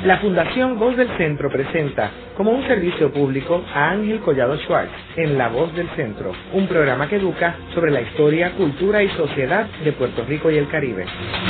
La Fundación Voz del Centro presenta como un servicio público a Ángel Collado Schwartz en La Voz del Centro, un programa que educa sobre la historia, cultura y sociedad de Puerto Rico y el Caribe.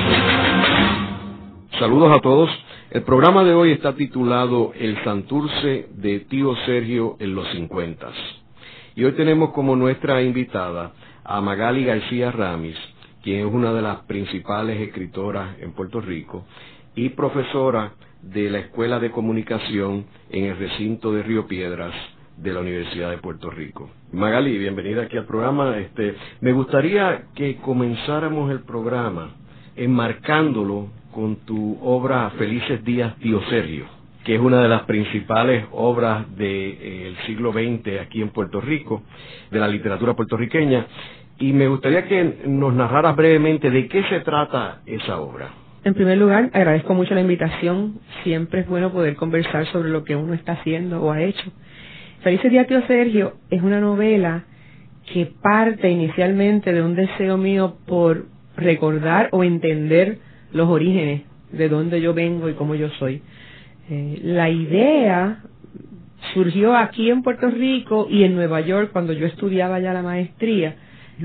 Saludos a todos. El programa de hoy está titulado El Santurce de Tío Sergio en los 50. Y hoy tenemos como nuestra invitada a Magali García Ramis, quien es una de las principales escritoras en Puerto Rico y profesora de la Escuela de Comunicación en el recinto de Río Piedras de la Universidad de Puerto Rico. Magali, bienvenida aquí al programa. Me gustaría que comenzáramos el programa enmarcándolo con tu obra Felices Días, Tío Sergio, que es una de las principales obras del siglo XX aquí en Puerto Rico, de la literatura puertorriqueña, y me gustaría que nos narraras brevemente de qué se trata esa obra. En primer lugar, agradezco mucho la invitación. Siempre es bueno poder conversar sobre lo que uno está haciendo o ha hecho. Felices Días, Tío Sergio es una novela que parte inicialmente de un deseo mío por recordar o entender los orígenes de dónde yo vengo y cómo yo soy. La idea surgió aquí en Puerto Rico y en Nueva York cuando yo estudiaba ya la maestría.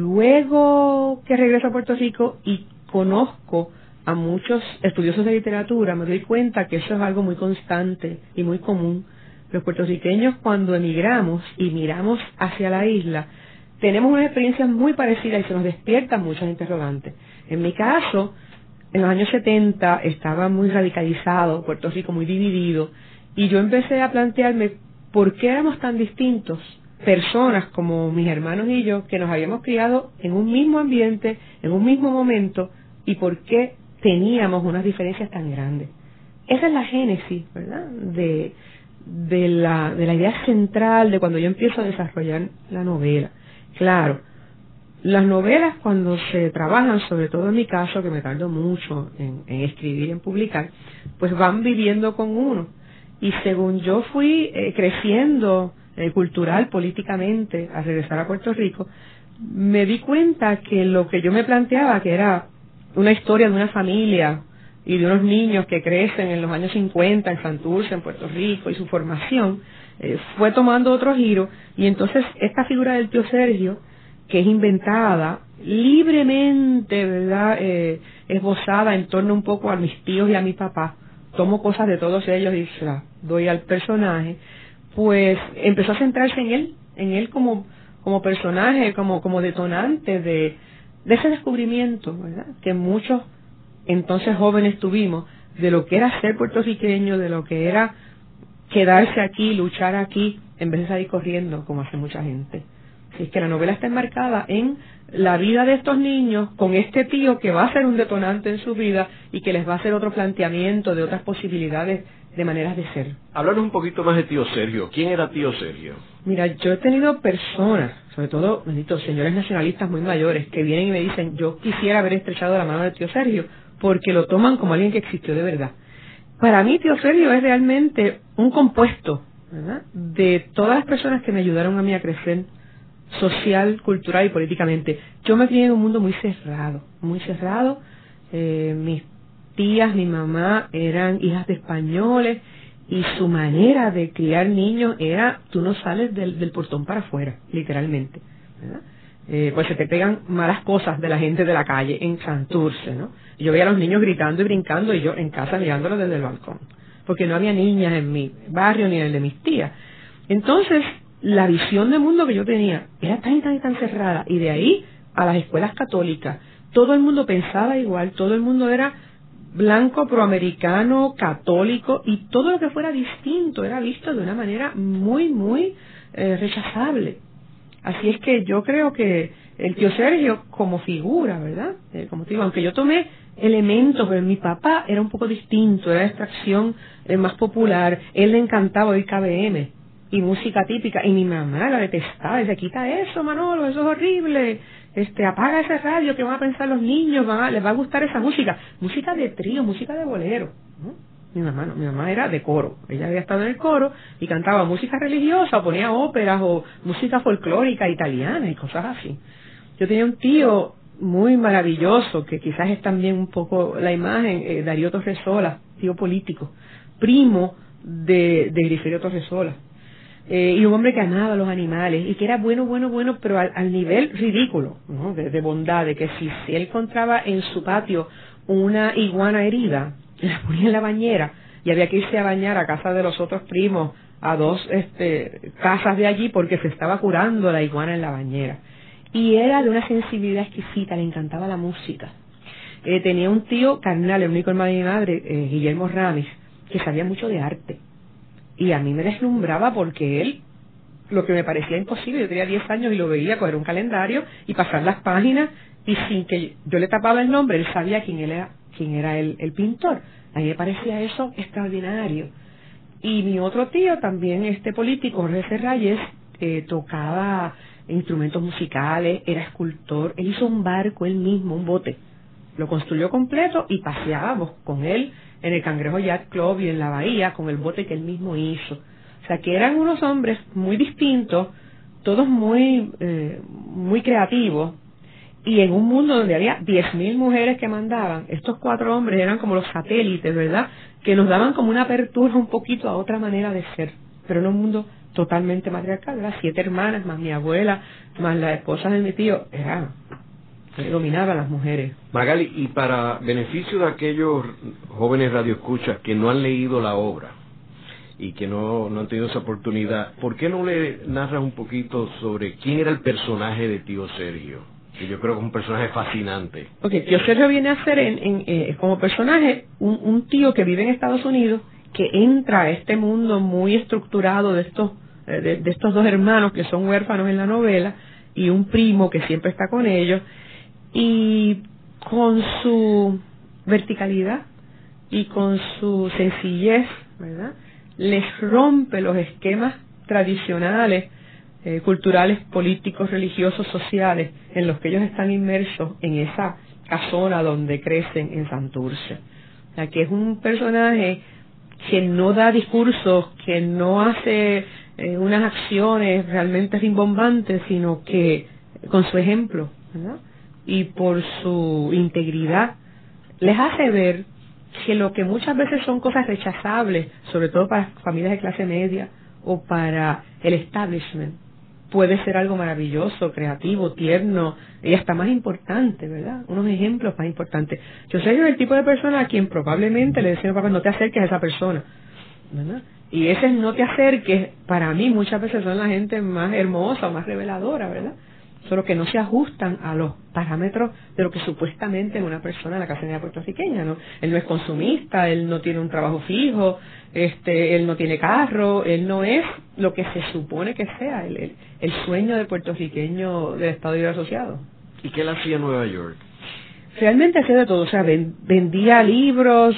Luego que regreso a Puerto Rico y conozco a muchos estudiosos de literatura, me doy cuenta que eso es algo muy constante y muy común. Los puertorriqueños, cuando emigramos y miramos hacia la isla, tenemos unas experiencias muy parecidas y se nos despiertan muchas interrogantes. En mi caso, en los años 70 estaba muy radicalizado, Puerto Rico muy dividido, y yo empecé a plantearme por qué éramos tan distintos, personas como mis hermanos y yo, que nos habíamos criado en un mismo ambiente, en un mismo momento, y por qué teníamos unas diferencias tan grandes. Esa es la génesis, ¿verdad?, de la idea central de cuando yo empiezo a desarrollar la novela. Claro, las novelas cuando se trabajan, sobre todo en mi caso, que me tardo mucho en escribir y en publicar, pues van viviendo con uno. Y según yo fui creciendo cultural, políticamente, al regresar a Puerto Rico, me di cuenta que lo que yo me planteaba, que era una historia de una familia y de unos niños que crecen en los años 50 en Santurce, en Puerto Rico, y su formación, fue tomando otro giro, y entonces esta figura del tío Sergio, que es inventada libremente, ¿verdad?, esbozada en torno un poco a mis tíos y a mi papá, tomo cosas de todos ellos y se las doy al personaje, pues empezó a centrarse en él como personaje, como detonante de ese descubrimiento, ¿verdad?, que muchos entonces jóvenes tuvimos de lo que era ser puertorriqueño, de lo que era quedarse aquí, luchar aquí, en vez de salir corriendo como hace mucha gente. Así es que la novela está enmarcada en la vida de estos niños con este tío que va a ser un detonante en su vida y que les va a hacer otro planteamiento de otras posibilidades de maneras de ser. Háblanos un poquito más de tío Sergio. ¿Quién era tío Sergio? Mira, yo he tenido personas, sobre todo, benditos señores nacionalistas muy mayores, que vienen y me dicen, yo quisiera haber estrechado la mano de tío Sergio, porque lo toman como alguien que existió de verdad. Para mí, tío Sergio es realmente un compuesto, ¿verdad?, de todas las personas que me ayudaron a mí a crecer social, cultural y políticamente. Yo me crié en un mundo muy cerrado, muy cerrado. Mis tías, mi mamá eran hijas de españoles y su manera de criar niños era, tú no sales del portón para afuera, literalmente, ¿verdad? Pues se te pegan malas cosas de la gente de la calle en Santurce, ¿no? Yo veía a los niños gritando y brincando y yo en casa mirándolos desde el balcón, porque no había niñas en mi barrio ni en el de mis tías. Entonces, la visión de mundo que yo tenía era tan cerrada, y de ahí a las escuelas católicas, todo el mundo pensaba igual, todo el mundo era blanco, proamericano, católico, y todo lo que fuera distinto era visto de una manera muy rechazable. Así es que yo creo que el tío Sergio como figura, ¿verdad?, como te digo, aunque yo tomé elementos, pero mi papá era un poco distinto, era de extracción más popular, él le encantaba oír KBM y música típica, y mi mamá la detestaba, decía, quita eso, Manolo, eso es horrible, apaga ese radio, que van a pensar los niños, les va a gustar esa música de trío, música de bolero, ¿no? Mi mamá era de coro, ella había estado en el coro y cantaba música religiosa, o ponía óperas o música folclórica italiana y cosas así. Yo tenía un tío muy maravilloso, que quizás es también un poco la imagen, Darío Torresola, tío político, primo de Griferio Torresola. Y un hombre que amaba a los animales y que era bueno, pero al nivel ridículo, ¿no? De bondad, de que si él encontraba en su patio una iguana herida, la ponía en la bañera y había que irse a bañar a casa de los otros primos, a 2 casas de allí, porque se estaba curando la iguana en la bañera. Y era de una sensibilidad exquisita, le encantaba la música. Tenía un tío carnal, el único hermano de mi madre, Guillermo Ramis, que sabía mucho de arte. Y a mí me deslumbraba porque él, lo que me parecía imposible, yo tenía 10 años y lo veía coger un calendario y pasar las páginas, y sin que yo le tapaba el nombre, él sabía quién era el pintor. A mí me parecía eso extraordinario. Y mi otro tío, también político, Jorge Serrayes, tocaba instrumentos musicales, era escultor. Él hizo un barco él mismo, un bote. Lo construyó completo y paseábamos con él en el Cangrejo Yacht Club y en la bahía con el bote que él mismo hizo. O sea, que eran unos hombres muy distintos, todos muy creativos, y en un mundo donde había 10.000 mujeres que mandaban, estos 4 hombres eran como los satélites, ¿verdad?, que nos daban como una apertura un poquito a otra manera de ser, pero en un mundo totalmente matriarcal, ¿verdad? 7 hermanas, más mi abuela, más la esposa de mi tío, dominaba a las mujeres. Magali, y para beneficio de aquellos jóvenes radioescuchas que no han leído la obra y que no han tenido esa oportunidad, ¿por qué no le narras un poquito sobre quién era el personaje de Tío Sergio? Que yo creo que es un personaje fascinante. Tío Sergio viene a ser como personaje un tío que vive en Estados Unidos, que entra a este mundo muy estructurado de estos 2 hermanos que son huérfanos en la novela, y un primo que siempre está con ellos, y con su verticalidad y con su sencillez, ¿verdad?, les rompe los esquemas tradicionales, culturales, políticos, religiosos, sociales, en los que ellos están inmersos en esa casona donde crecen en Santurce. O sea, que es un personaje que no da discursos, que no hace unas acciones realmente rimbombantes, sino que con su ejemplo, ¿verdad?, y por su integridad, les hace ver que lo que muchas veces son cosas rechazables, sobre todo para familias de clase media o para el establishment, puede ser algo maravilloso, creativo, tierno y hasta más importante, ¿verdad? Unos ejemplos más importantes. Yo soy el tipo de persona a quien probablemente le decía a papá, no te acerques a esa persona, ¿verdad? Y ese no te acerques, para mí muchas veces son la gente más hermosa o más reveladora, ¿verdad? Solo que no se ajustan a los parámetros de lo que supuestamente es una persona en la clase media puertorriqueña, ¿no? Él no es consumista, él no tiene un trabajo fijo, él no tiene carro, él no es lo que se supone que sea el sueño del puertorriqueño del Estado Libre Asociado. ¿Y qué él hacía en Nueva York? Realmente hacía de todo, o sea, vendía libros,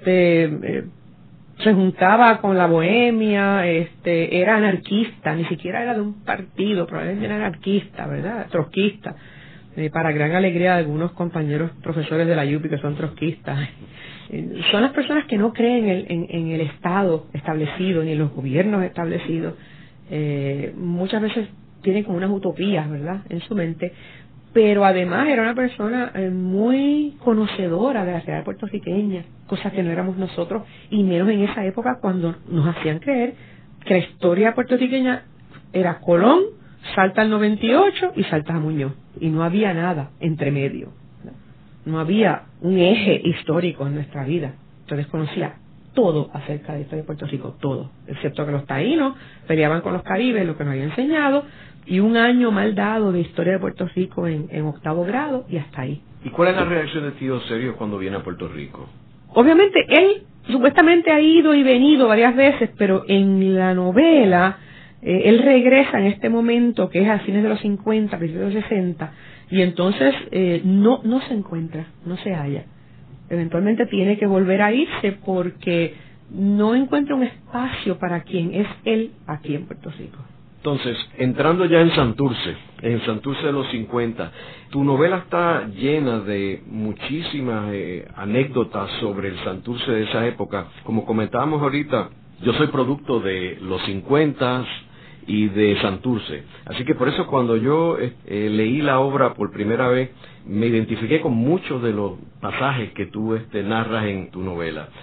se juntaba con la bohemia, era anarquista, ni siquiera era de un partido, probablemente era anarquista, ¿verdad?, trotskista, para gran alegría de algunos compañeros profesores de la UPI que son trotskistas. Son las personas que no creen en el Estado establecido, ni en los gobiernos establecidos. Muchas veces tienen como unas utopías, ¿verdad?, en su mente, pero además era una persona muy conocedora de la realidad puertorriqueña, cosa que no éramos nosotros, y menos en esa época cuando nos hacían creer que la historia puertorriqueña era Colón, salta al 98 y salta a Muñoz, y no había nada entre medio, no había un eje histórico en nuestra vida. Entonces conocía todo acerca de la historia de Puerto Rico, todo, excepto que los taínos peleaban con los caribes, lo que nos había enseñado, y un año mal dado de historia de Puerto Rico en 8º grado, y hasta ahí. ¿Y cuál es la reacción de Tío Sergio cuando viene a Puerto Rico? Obviamente, él supuestamente ha ido y venido varias veces, pero en la novela, él regresa en este momento, que es a fines de los 50, principios de los 60, y entonces no se encuentra, no se halla. Eventualmente tiene que volver a irse porque no encuentra un espacio para quien es él aquí en Puerto Rico. Entonces, entrando ya en Santurce de los 50, tu novela está llena de muchísimas anécdotas sobre el Santurce de esa época. Como comentábamos ahorita, yo soy producto de los 50 y de Santurce. Así que por eso cuando yo leí la obra por primera vez, me identifiqué con muchos de los pasajes que tú narras en tu novela.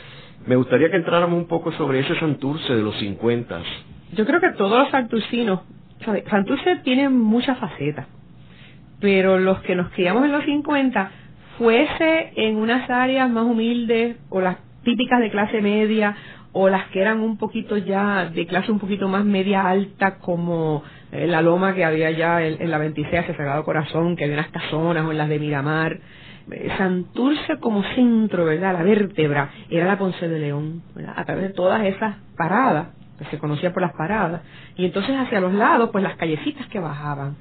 Me gustaría que entráramos un poco sobre ese Santurce de los 50. Yo creo que todos los santurcinos, ¿sabe? Santurce tiene muchas facetas, pero los que nos criamos en los 50, fuese en unas áreas más humildes o las típicas de clase media o las que eran un poquito ya de clase un poquito más media alta, como la loma que había ya en la 26 hacia Sagrado Corazón, que había unas casonas, o en las de Miramar. Santurce como centro, ¿verdad?, la vértebra, era la Ponce de León, ¿verdad?, a través de todas esas paradas, que se conocía por las paradas, y entonces hacia los lados, pues las callecitas que bajaban.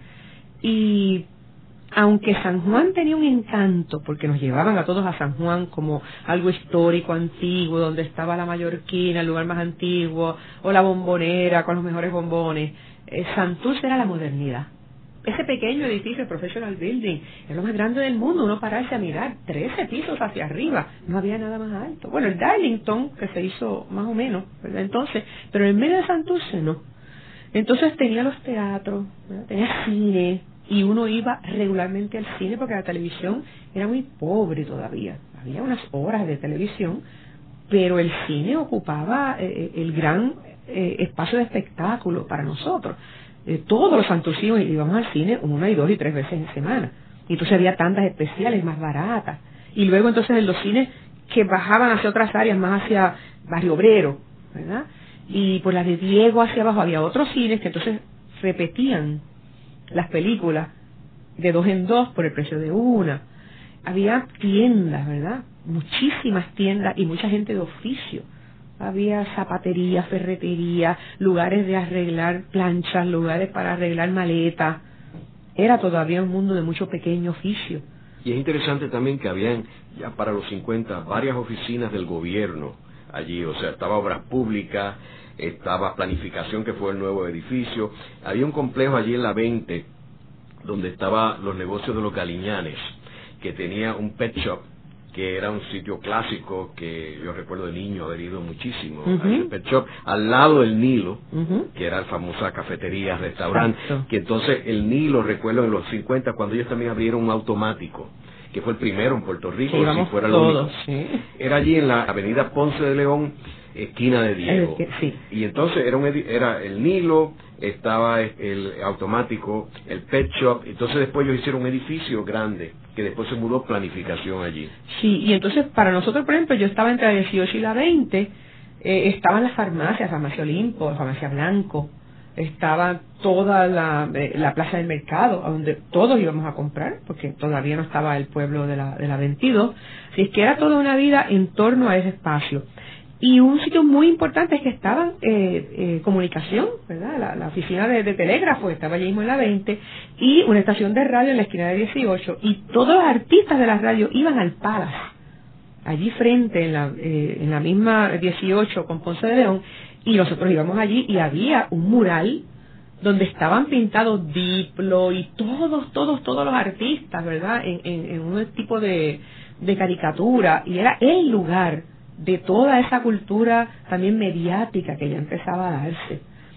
Y aunque San Juan tenía un encanto, porque nos llevaban a todos a San Juan como algo histórico, antiguo, donde estaba la Mallorquina, el lugar más antiguo, o la Bombonera con los mejores bombones, Santurce era la modernidad. Ese pequeño edificio, el Professional Building, es lo más grande del mundo. Uno pararse a mirar 13 pisos hacia arriba, no había nada más alto. Bueno, el Darlington, que se hizo más o menos, ¿verdad?, entonces, pero en medio de Santurce no. Entonces tenía los teatros, ¿verdad?, tenía cine, y uno iba regularmente al cine porque la televisión era muy pobre todavía. Había unas horas de televisión, pero el cine ocupaba el gran espacio de espectáculo para nosotros. Todos los santurcinos íbamos al cine 1 y 2 y 3 veces en semana. Y entonces había tandas especiales más baratas. Y luego entonces en los cines que bajaban hacia otras áreas, más hacia Barrio Obrero, ¿verdad?, y por la de Diego hacia abajo había otros cines que entonces repetían las películas de 2 en 2 por el precio de una. Había tiendas, ¿verdad?, muchísimas tiendas y mucha gente de oficio. Había zapatería, ferretería, lugares de arreglar planchas, lugares para arreglar maletas. Era todavía un mundo de mucho pequeño oficio. Y es interesante también que habían, ya para los 50, varias oficinas del gobierno allí. O sea, estaba Obras Públicas, estaba Planificación, que fue el nuevo edificio. Había un complejo allí en la 20, donde estaban los negocios de los Galiñanes, que tenía un pet shop, que era un sitio clásico que yo recuerdo de niño haber ido muchísimo. Hay el pet shop al lado del Nilo, que era la famosa cafetería, restaurante. Exacto. Que entonces el Nilo, recuerdo en los 50, cuando ellos también abrieron un automático, que fue el primero en Puerto Rico, sí, si fuera el único. Sí. Era allí en la avenida Ponce de León, esquina de Diego. Sí. Y entonces era el Nilo, estaba el automático, el pet shop. Entonces después ellos hicieron un edificio grande, que después se mudó Planificación allí. Sí, y entonces para nosotros, por ejemplo, yo estaba entre la 18 y la 20, estaban las farmacias, Farmacia Olimpo, Farmacia Blanco, estaba toda la plaza del mercado, donde todos íbamos a comprar, porque todavía no estaba el pueblo de la 22, así es que era toda una vida en torno a ese espacio. Y un sitio muy importante es que estaban comunicación, ¿verdad?, la oficina de telégrafo estaba allí mismo en la 20, y una estación de radio en la esquina de 18, y todos los artistas de la radio iban al Palace, allí frente en la misma 18 con Ponce de León, y nosotros íbamos allí y había un mural donde estaban pintados Diplo y todos los artistas, ¿verdad?, en un tipo de caricatura, y era el lugar de toda esa cultura también mediática que ya empezaba a darse.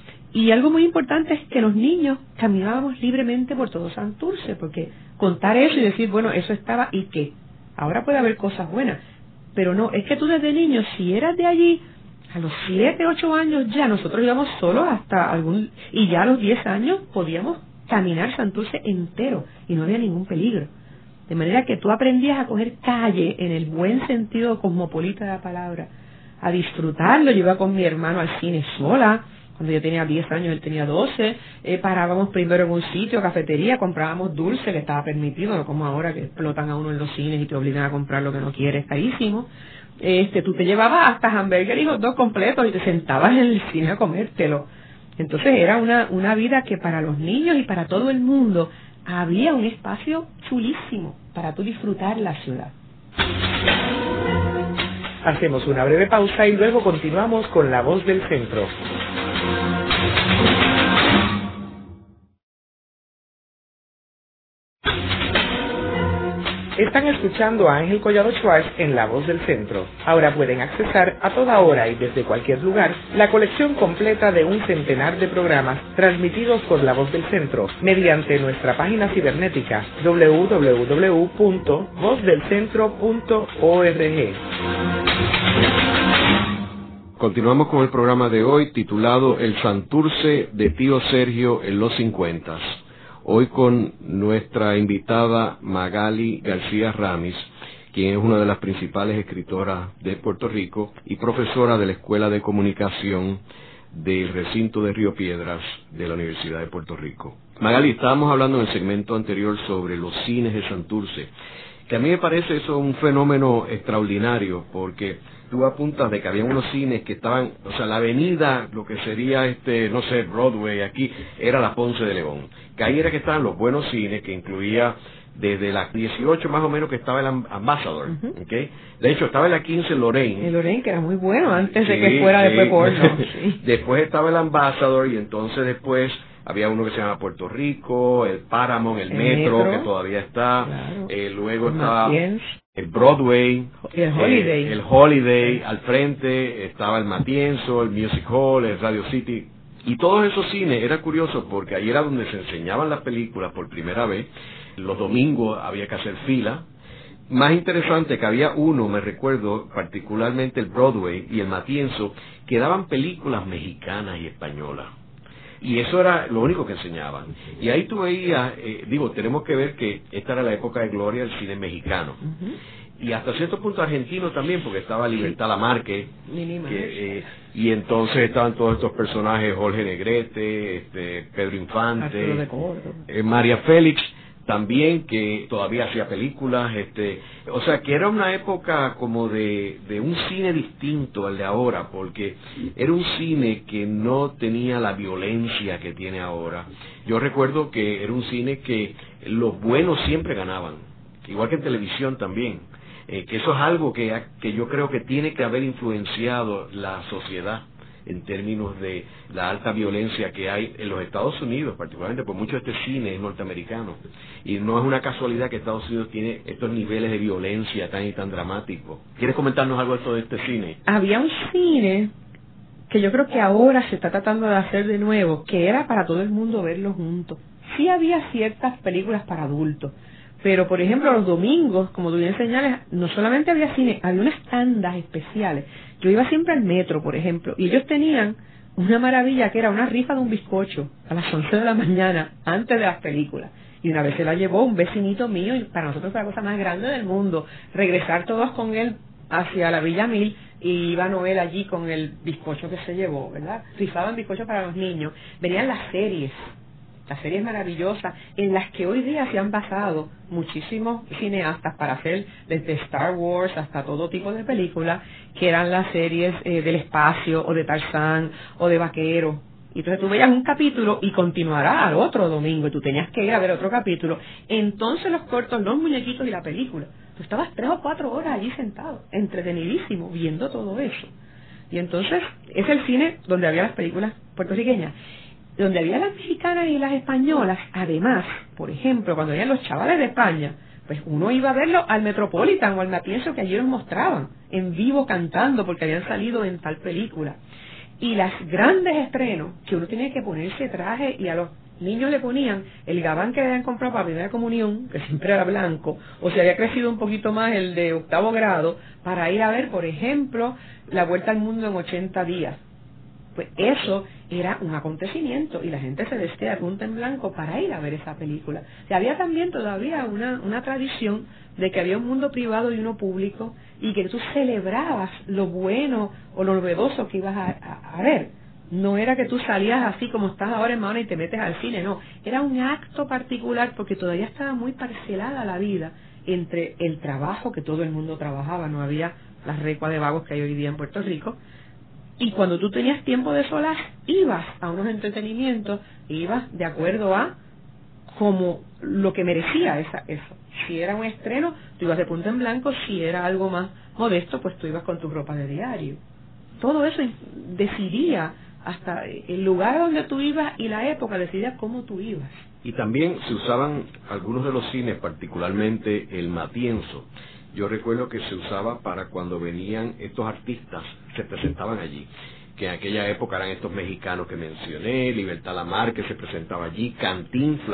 Y algo muy importante es que los niños caminábamos libremente por todo Santurce, porque contar eso y decir, bueno, eso estaba y que ahora puede haber cosas buenas, pero no, es que tú desde niño, si eras de allí, a los 7, 8 años ya nosotros íbamos solos y ya a los 10 años podíamos caminar Santurce entero y no había ningún peligro. De manera que tú aprendías a coger calle en el buen sentido cosmopolita de la palabra, a disfrutarlo. Yo iba con mi hermano al cine sola, cuando yo tenía 10 años, él tenía 12, parábamos primero en un sitio, cafetería, comprábamos dulce, que estaba permitido, no como ahora que explotan a uno en los cines y te obligan a comprar lo que no quieres, carísimo. Tú te llevabas hasta hamburger y hot dog completos y te sentabas en el cine a comértelo. Entonces era una vida que para los niños y para todo el mundo había un espacio chulísimo para tú disfrutar la ciudad. Hacemos una breve pausa y luego continuamos con La Voz del Centro. Están escuchando a Ángel Collado Schwartz en La Voz del Centro. Ahora pueden accesar a toda hora y desde cualquier lugar la colección completa de un centenar de programas transmitidos por La Voz del Centro mediante nuestra página cibernética www.vozdelcentro.org. Continuamos con el programa de hoy titulado El Santurce de Tío Sergio en los 50. Hoy con nuestra invitada Magali García Ramis, quien es una de las principales escritoras de Puerto Rico y profesora de la Escuela de Comunicación del recinto de Río Piedras de la Universidad de Puerto Rico. Magali, estábamos hablando en el segmento anterior sobre los cines de Santurce, que a mí me parece eso un fenómeno extraordinario, porque tú apuntas de que había unos cines que estaban, o sea, la avenida, lo que sería no sé, Broadway, aquí, era la Ponce de León, que ahí era que estaban los buenos cines, que incluía desde las 18 más o menos que estaba el Ambassador, ¿okay? De hecho, estaba en la 15 Lorraine. El Lorraine, que era muy bueno, antes de que fuera después porno. Sí. Después estaba el Ambassador, y entonces después había uno que se llama Puerto Rico, el Paramount, el Metro, que todavía está, claro. Luego estaba el Broadway, el Holiday, al frente estaba el Matienzo, el Music Hall, el Radio City, y todos esos cines, era curioso porque ahí era donde se enseñaban las películas por primera vez. Los domingos había que hacer fila. Más interesante que había uno, me recuerdo, particularmente el Broadway y el Matienzo, que daban películas mexicanas y españolas. Y eso era lo único que enseñaban. Y ahí tú veías, tenemos que ver que esta era la época de gloria del cine mexicano. Y hasta cierto punto argentino también, porque estaba Libertad Lamarque, y entonces estaban todos estos personajes, Jorge Negrete, Pedro Infante, María Félix, también, que todavía hacía películas, o sea, que era una época como de un cine distinto al de ahora, porque era un cine que no tenía la violencia que tiene ahora. Yo recuerdo que era un cine que los buenos siempre ganaban, igual que en televisión también, que eso es algo que yo creo que tiene que haber influenciado la sociedad en términos de la alta violencia que hay en los Estados Unidos, particularmente por mucho de este cine es norteamericano. Y no es una casualidad que Estados Unidos tiene estos niveles de violencia tan y tan dramáticos. ¿Quieres comentarnos algo de este cine? Había un cine que yo creo que ahora se está tratando de hacer de nuevo, que era para todo el mundo verlo juntos. Sí había ciertas películas para adultos, pero por ejemplo los domingos, como tú bien señalas, no solamente había cine, había unas tandas especiales. Yo iba siempre al Metro, por ejemplo, y ellos tenían una maravilla que era una rifa de un bizcocho a las 11 de la mañana, antes de las películas. Y una vez se la llevó un vecinito mío, y para nosotros fue la cosa más grande del mundo, regresar todos con él hacia la Villa Mil, y iba Noel allí con el bizcocho que se llevó, ¿verdad? Rifaban bizcochos para los niños. Venían las series maravillosas en las que hoy día se han basado muchísimos cineastas para hacer desde Star Wars hasta todo tipo de películas, que eran las series del espacio o de Tarzán o de vaquero. Y entonces tú veías un capítulo y continuará al otro domingo y tú tenías que ir a ver otro capítulo. Entonces los cortos, los muñequitos y la película. Tú estabas 3 o 4 horas allí sentado, entretenidísimo, viendo todo eso. Y entonces es el cine donde había las películas puertorriqueñas. Donde había las mexicanas y las españolas, además, por ejemplo, cuando habían los chavales de España, pues uno iba a verlo al Metropolitan o al Matienzo, que allí los mostraban, en vivo cantando, porque habían salido en tal película. Y las grandes estrenos, que uno tenía que ponerse traje, y a los niños le ponían el gabán que le habían comprado para primera comunión, que siempre era blanco, o si había crecido un poquito más el de 8º grado, para ir a ver, por ejemplo, La Vuelta al Mundo en 80 días. Pues eso era un acontecimiento y la gente se vestía de punta en blanco para ir a ver esa película. Y había también todavía una tradición de que había un mundo privado y uno público, y que tú celebrabas lo bueno o lo novedoso que ibas a ver. No era que tú salías así como estás ahora, hermano, y te metes al cine, no. Era un acto particular, porque todavía estaba muy parcelada la vida entre el trabajo, que todo el mundo trabajaba, no había las recuas de vagos que hay hoy día en Puerto Rico. Y cuando tú tenías tiempo de solas, ibas a unos entretenimientos, ibas de acuerdo a como lo que merecía eso. Si era un estreno, tú ibas de punta en blanco; si era algo más modesto, pues tú ibas con tu ropa de diario. Todo eso decidía, hasta el lugar donde tú ibas y la época, decidía cómo tú ibas. Y también se usaban algunos de los cines, particularmente el Matienzo. Yo recuerdo que se usaba para cuando venían estos artistas, se presentaban allí, que en aquella época eran estos mexicanos que mencioné, Libertad Lamarque se presentaba allí, Cantinflas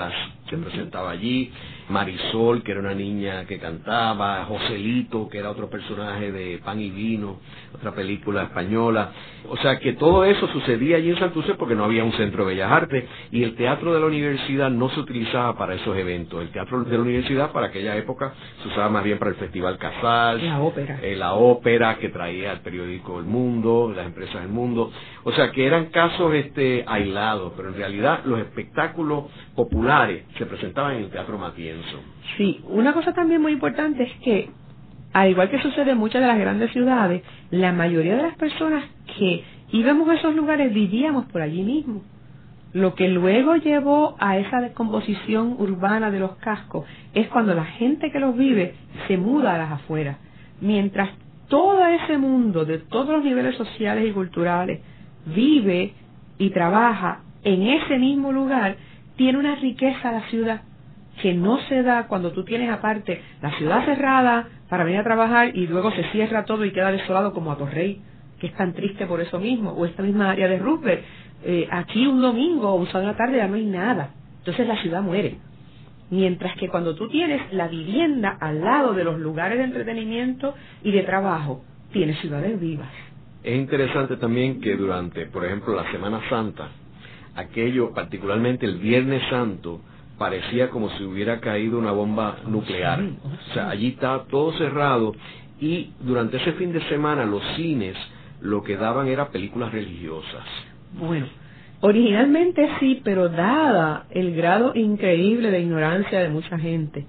se presentaba allí, Marisol, que era una niña que cantaba, Joselito, que era otro personaje de Pan y Vino, otra película española. O sea que todo eso sucedía allí en Santurce porque no había un centro de bellas artes y el teatro de la universidad no se utilizaba para esos eventos. El teatro de la universidad para aquella época se usaba más bien para el Festival Casals, la ópera que traía el periódico El Mundo, las empresas del Mundo. O sea que eran casos aislados, pero en realidad los espectáculos populares se presentaban en el Teatro Matienzo. Sí, una cosa también muy importante es que, al igual que sucede en muchas de las grandes ciudades, la mayoría de las personas que íbamos a esos lugares vivíamos por allí mismo. Lo que luego llevó a esa descomposición urbana de los cascos es cuando la gente que los vive se muda a las afueras. Mientras todo ese mundo de todos los niveles sociales y culturales vive y trabaja en ese mismo lugar, tiene una riqueza la ciudad que no se da cuando tú tienes aparte la ciudad cerrada para venir a trabajar y luego se cierra todo y queda desolado como Atorrey, que es tan triste por eso mismo, o esta misma área de Roosevelt. Aquí un domingo o un sábado de la tarde ya no hay nada, entonces la ciudad muere. Mientras que cuando tú tienes la vivienda al lado de los lugares de entretenimiento y de trabajo, tienes ciudades vivas. Es interesante también que durante, por ejemplo, la Semana Santa, aquello, particularmente el Viernes Santo, parecía como si hubiera caído una bomba nuclear. O sea, allí estaba todo cerrado y durante ese fin de semana los cines lo que daban era películas religiosas. Bueno, originalmente sí, pero dada el grado increíble de ignorancia de mucha gente,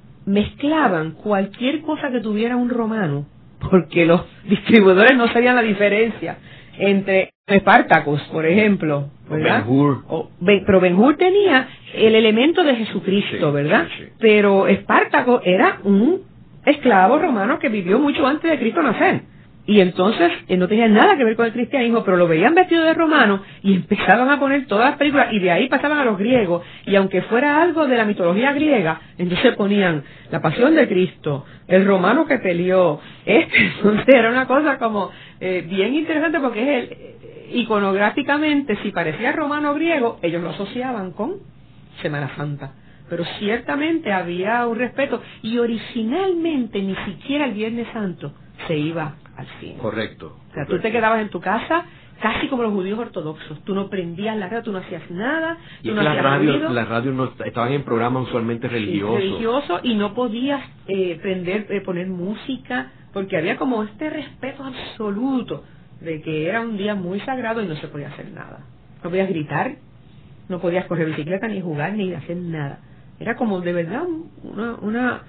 mezclaban cualquier cosa que tuviera un romano, porque los distribuidores no sabían la diferencia entre Espartacus, por ejemplo, ¿verdad? Pero Ben-Hur tenía el elemento de Jesucristo, sí, ¿verdad? Sí, sí. Pero Espartaco era un esclavo romano que vivió mucho antes de Cristo nacer. Y entonces no tenía nada que ver con el cristianismo, pero lo veían vestido de romano y empezaban a poner todas las películas y de ahí pasaban a los griegos. Y aunque fuera algo de la mitología griega, entonces ponían la pasión de Cristo, el romano que peleó. Entonces era una cosa como bien interesante porque iconográficamente, si parecía romano o griego, ellos lo asociaban con Semana Santa. Pero ciertamente había un respeto y originalmente ni siquiera el Viernes Santo se iba al cine. Correcto. O sea, tú te quedabas en tu casa casi como los judíos ortodoxos. Tú no prendías la radio, tú no hacías nada. Y tú no hacías ruido. Las radios no estaban en programas usualmente religiosos. Sí, religiosos, y no podías poner música porque había como este respeto absoluto de que era un día muy sagrado y no se podía hacer nada. No podías gritar, no podías correr bicicleta, ni jugar, ni hacer nada. Era como de verdad una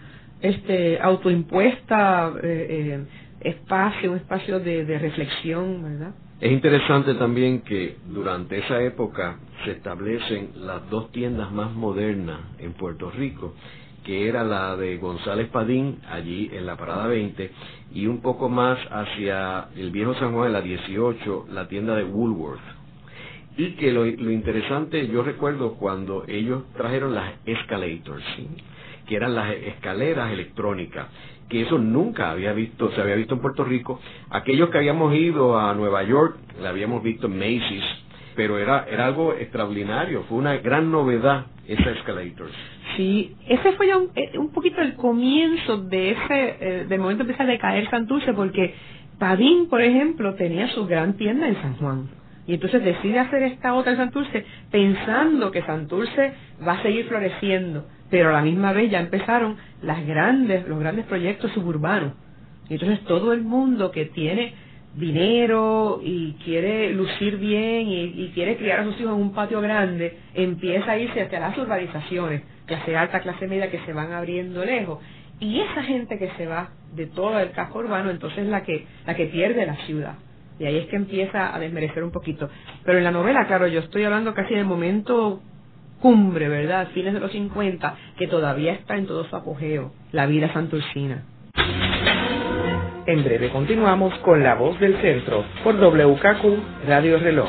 autoimpuesta un espacio de reflexión, ¿verdad? Es interesante también que durante esa época se establecen las dos tiendas más modernas en Puerto Rico, que era la de González Padín, allí en la Parada 20, y un poco más hacia el Viejo San Juan, en la 18, la tienda de Woolworth. Y que lo interesante, yo recuerdo cuando ellos trajeron las escalators, ¿sí?, que eran las escaleras electrónicas, que eso nunca se había visto en Puerto Rico. Aquellos que habíamos ido a Nueva York, la habíamos visto en Macy's, pero era algo extraordinario, fue una gran novedad esa escalators. Sí, ese fue ya un poquito el comienzo de del momento que empieza a decaer Santurce, porque Padín, por ejemplo, tenía su gran tienda en San Juan. Y entonces decide hacer esta otra en Santurce, pensando que Santurce va a seguir floreciendo, pero a la misma vez ya empezaron los grandes proyectos suburbanos. Y entonces todo el mundo que tiene dinero y quiere lucir bien y quiere criar a sus hijos en un patio grande, empieza a irse hacia las urbanizaciones, clase alta, clase media, que se van abriendo lejos. Y esa gente que se va de todo el casco urbano, entonces es la que pierde la ciudad. Y ahí es que empieza a desmerecer un poquito. Pero en la novela, claro, yo estoy hablando casi del momento cumbre, ¿verdad? Fines de los 50, que todavía está en todo su apogeo, la vida santurcina. En breve continuamos con La Voz del Centro por WKQ Radio Reloj.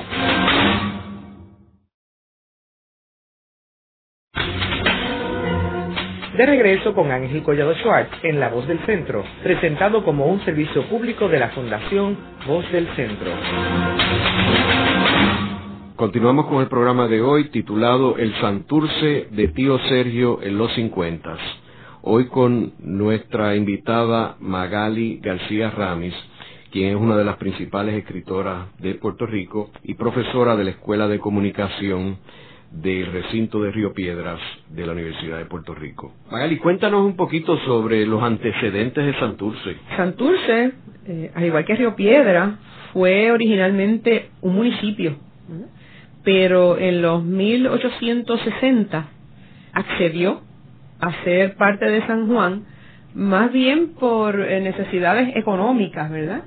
De regreso con Ángel Collado Schwartz en La Voz del Centro, presentado como un servicio público de la Fundación Voz del Centro. Continuamos con el programa de hoy titulado El Santurce de Tío Sergio en los 50. Hoy con nuestra invitada Magali García Ramis, quien es una de las principales escritoras de Puerto Rico y profesora de la Escuela de Comunicación del recinto de Río Piedras de la Universidad de Puerto Rico. Magali, cuéntanos un poquito sobre los antecedentes de Santurce. Santurce, al igual que Río Piedras, fue originalmente un municipio, pero en los 1860 accedió a ser parte de San Juan, más bien por necesidades económicas, ¿verdad?,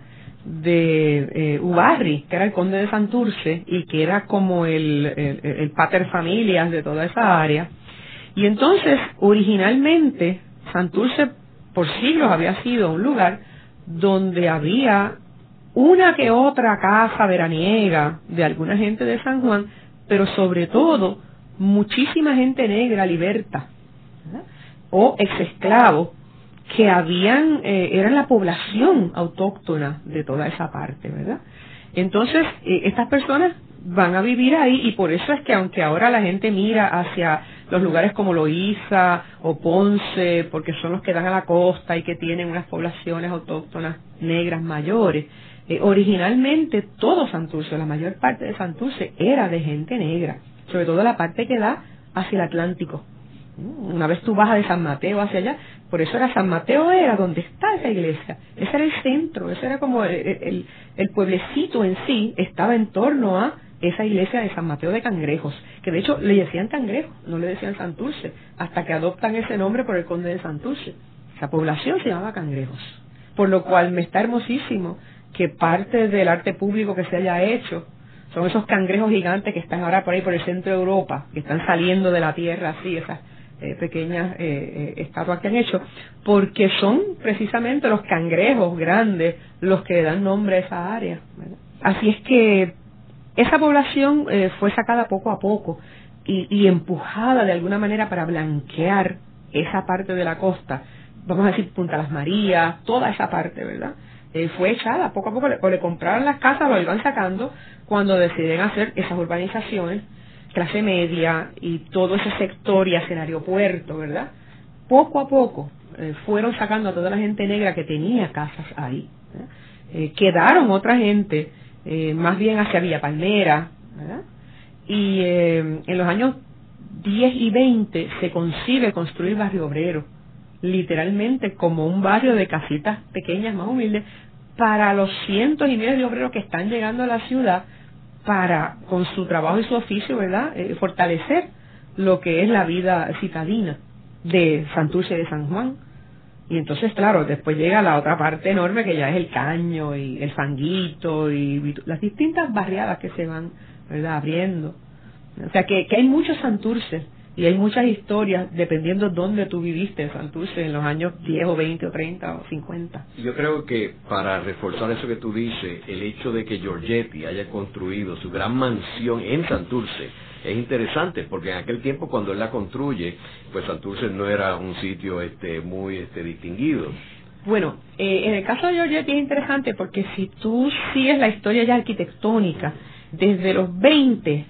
de Ubarri, que era el conde de Santurce y que era como el pater familias de toda esa área. Y entonces, originalmente, Santurce por siglos había sido un lugar donde había una que otra casa veraniega de alguna gente de San Juan, pero sobre todo muchísima gente negra liberta, ¿verdad?, o exesclavos que eran la población autóctona de toda esa parte, ¿verdad? Entonces, estas personas van a vivir ahí, y por eso es que aunque ahora la gente mira hacia los lugares como Loíza o Ponce, porque son los que dan a la costa y que tienen unas poblaciones autóctonas negras mayores, originalmente todo Santurce, la mayor parte de Santurce era de gente negra, sobre todo la parte que da hacia el Atlántico. Una vez tú bajas de San Mateo hacia allá, por eso era San Mateo, era donde está esa iglesia, ese era el centro, ese era como el pueblecito en sí, estaba en torno a esa iglesia de San Mateo de Cangrejos, que de hecho le decían Cangrejos, no le decían Santurce, hasta que adoptan ese nombre por el conde de Santurce. Esa población se llamaba Cangrejos, por lo cual me está hermosísimo que parte del arte público que se haya hecho son esos cangrejos gigantes que están ahora por ahí por el centro de Europa, que están saliendo de la tierra así, esas pequeñas estatuas que han hecho, porque son precisamente los cangrejos grandes los que le dan nombre a esa área, ¿verdad? Así es que esa población fue sacada poco a poco y empujada de alguna manera para blanquear esa parte de la costa, vamos a decir Punta Las Marías, toda esa parte, ¿verdad? Fue echada poco a poco, o le compraron las casas, lo iban sacando cuando deciden hacer esas urbanizaciones, clase media y todo ese sector y hacia el aeropuerto, ¿verdad? Poco a poco fueron sacando a toda la gente negra que tenía casas ahí, ¿verdad? Quedaron otra gente más bien hacia Villa Palmera, ¿verdad? Y en los años 10 y 20 se concibe construir Barrio Obrero, literalmente como un barrio de casitas pequeñas más humildes para los cientos y miles de obreros que están llegando a la ciudad para, con su trabajo y su oficio, ¿verdad?, fortalecer lo que es la vida citadina de Santurce de San Juan. Y entonces, claro, después llega la otra parte enorme que ya es el Caño y el Fanguito y las distintas barriadas que se van, ¿verdad?, abriendo. O sea que hay muchos Santurces y hay muchas historias dependiendo dónde tú viviste en Santurce en los años 10 o 20 o 30 o 50. Yo creo que para reforzar eso que tú dices, el hecho de que Giorgetti haya construido su gran mansión en Santurce es interesante, porque en aquel tiempo cuando él la construye, pues Santurce no era un sitio muy distinguido. Bueno, en el caso de Giorgetti es interesante porque si tú sigues la historia ya arquitectónica, desde los 20,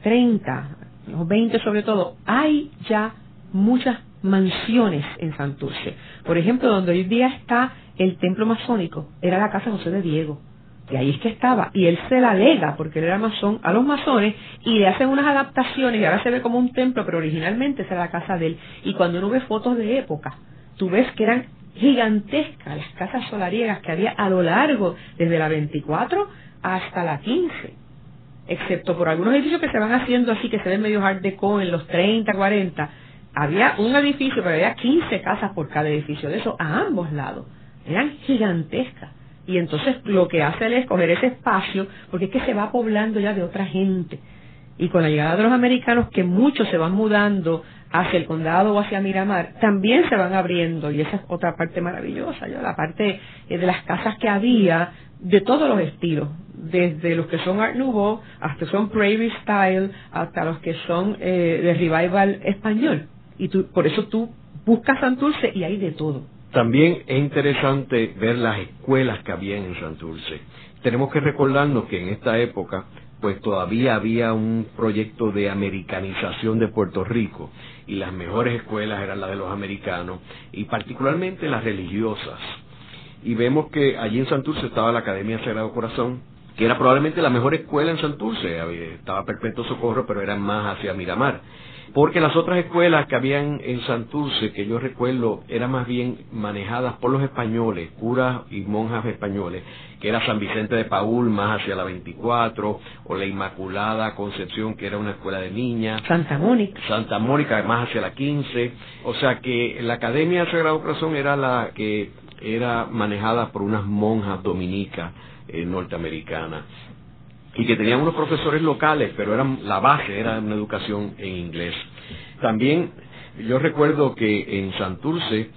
30, los 20 sobre todo, hay ya muchas mansiones en Santurce. Por ejemplo, donde hoy día está el templo masónico, era la casa José de Diego, y ahí es que estaba, y él se la lega, porque él era masón, a los masones, y le hacen unas adaptaciones, y ahora se ve como un templo, pero originalmente esa era la casa de él. Y cuando uno ve fotos de época, tú ves que eran gigantescas las casas solariegas que había a lo largo, desde la 24 hasta la 15, excepto por algunos edificios que se van haciendo así, que se ven medio art deco en los 30, 40, había un edificio, pero había 15 casas por cada edificio, de eso a ambos lados, eran gigantescas. Y entonces lo que hace él es coger ese espacio, porque es que se va poblando ya de otra gente. Y con la llegada de los americanos, que muchos se van mudando hacia el condado o hacia Miramar, también se van abriendo, y esa es otra parte maravillosa, ¿ya? La parte de las casas que había, de todos los estilos, desde los que son Art Nouveau, hasta son Prairie Style, hasta los que son de Revival español. Y por eso tú buscas Santurce y hay de todo. También es interesante ver las escuelas que había en Santurce. Tenemos que recordarnos que en esta época pues todavía había un proyecto de americanización de Puerto Rico, y las mejores escuelas eran las de los americanos, y particularmente las religiosas. Y vemos que allí en Santurce estaba la Academia Sagrado Corazón, que era probablemente la mejor escuela en Santurce. Estaba Perpetuo Socorro, pero eran más hacia Miramar. Porque las otras escuelas que habían en Santurce, que yo recuerdo, eran más bien manejadas por los españoles, curas y monjas españoles, que era San Vicente de Paúl, más hacia la 24, o la Inmaculada Concepción, que era una escuela de niñas. Santa Mónica, más hacia la 15. O sea que la Academia Sagrado Corazón era la que era manejada por unas monjas dominicas norteamericanas, y que tenían unos profesores locales, pero la base era una educación en inglés. También yo recuerdo que en Santurce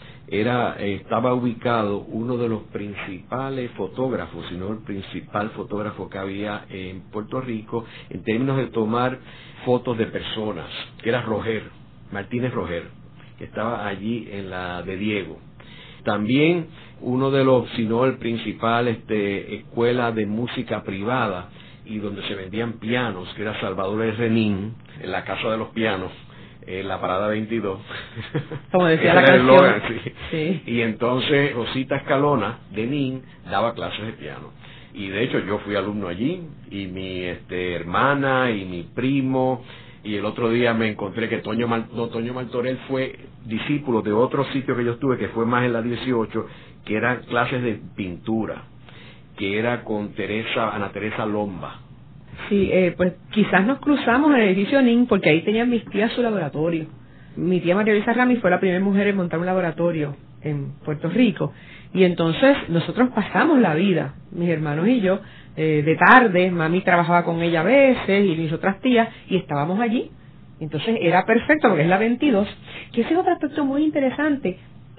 estaba ubicado uno de los principales fotógrafos, si no el principal fotógrafo que había en Puerto Rico en términos de tomar fotos de personas, que era Martínez Roger, que estaba allí en la de Diego. También uno de los, si no el principal, escuela de música privada y donde se vendían pianos, que era Salvador R. Nin, en la Casa de los Pianos, en la Parada 22. Como decía la canción. Logan, sí. Sí. Y entonces Rosita Escalona, de Nin, daba clases de piano. Y de hecho yo fui alumno allí, y mi hermana y mi primo, y el otro día me encontré que Toño Martorell fue discípulo de otro sitio que yo estuve, que fue más en la 18, que eran clases de pintura, que era con Ana Teresa Lomba. Sí, pues quizás nos cruzamos en el edificio NIN, porque ahí tenían mis tías su laboratorio. Mi tía María Luisa Rami fue la primera mujer en montar un laboratorio en Puerto Rico, y entonces nosotros pasamos la vida, mis hermanos y yo, de tarde. Mami trabajaba con ella a veces, y mis otras tías, y estábamos allí. Entonces era perfecto, porque es la 22, que ese es otro aspecto muy interesante.